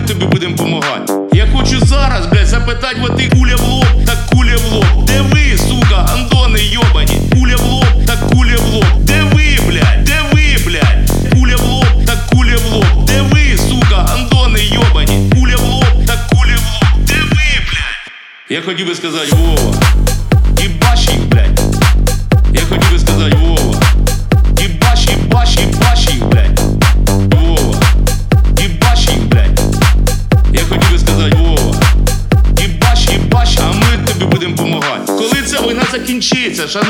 тобі будемо помагати. Я хочу зараз, блядь, запитати вот ти куля в лоб, так куля в лоб. Де ви, сука, гандони йобані? Куля в лоб, так куля в лоб. Де ви, блядь, де ви, блядь? Куля в лоб, так куля в лоб. Де ви, сука, гандони йобані? Куля в лоб, так куля в лоб. Де ви, блядь? Я хотів би сказати, Вова, їбаш їх, блядь. Я хотів